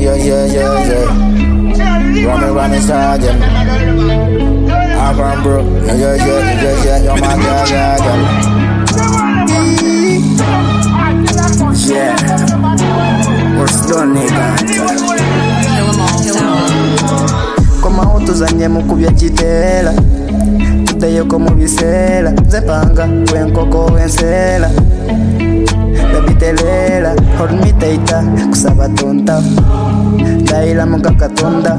Run Sergeant. I'm bro. You're my girl. Yeah. What's done, nigga? Koma utuzanye mukubya kitela tuteyeko mu biseera zepanga wenkoko wensela babitelela hormitaita kusaba tonta daila mukakatonda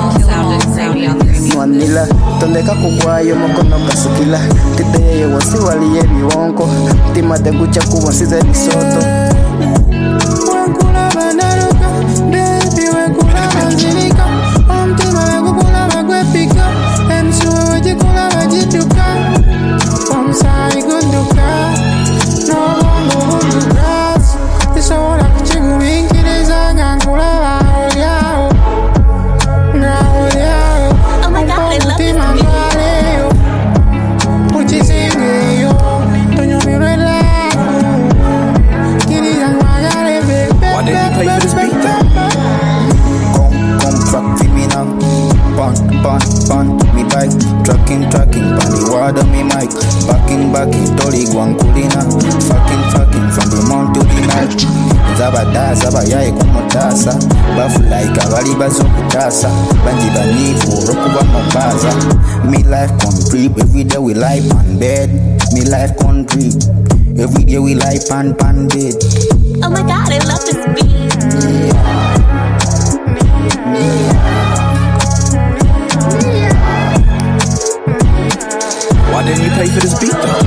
mwanila tondeka kugwayo mukono kasukila kiteye wasi waliye biwonko timate gucha kubonsize bisoto wenkula banaruka baby wenkula banzilika omtima wekukula bagwepika emisuwe wejikula bajiduka omusayi gunduka nobongo bunduka isobola kukigubinkiriza nga nkulaba olyawo ngaolyawo omutima ngaleyo ukisingeyo tonyumirwe laku kiriza ngwagale Why didn't you play for this beat though? Come fuck for me now. Pon, me bike. Tracking, pan the water me mic. Backing, toli guanculina. Fucking, from the morning to the night. Zaba yai kumotasa. Bafu like abali bazokutasa. Banji banifu, rokuba mobaza. Me life country, every day we lie pan bed. Me life country, every day we lie pan bed. Oh my god, I love this beat. Why didn't you pay for this beat though?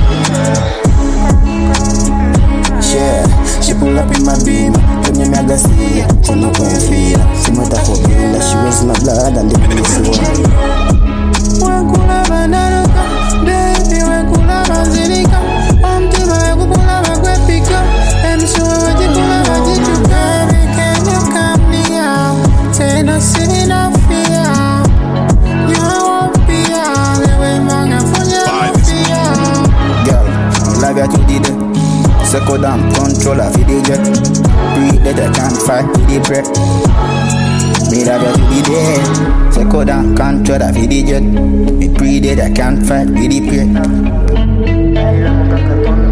Yeah, she pull up in my beam. When you mega see ya, she no going feel. She must have forbidden that she was my blood and the police one. Wenkula banaruka, baby wenkula banzilika. Omtima wekukula bagwepika. Emisuwe wejikula bajiduka. Baby, can you come near? Say no sin no fear. You won't be all the way manga for your fear. Girl, you love what you did. Second down, controller for the jet. Breathe that I can't fight with the breath. Me love what you did. Second down, controller for the jet. Me breathe that I can't fight with the breath.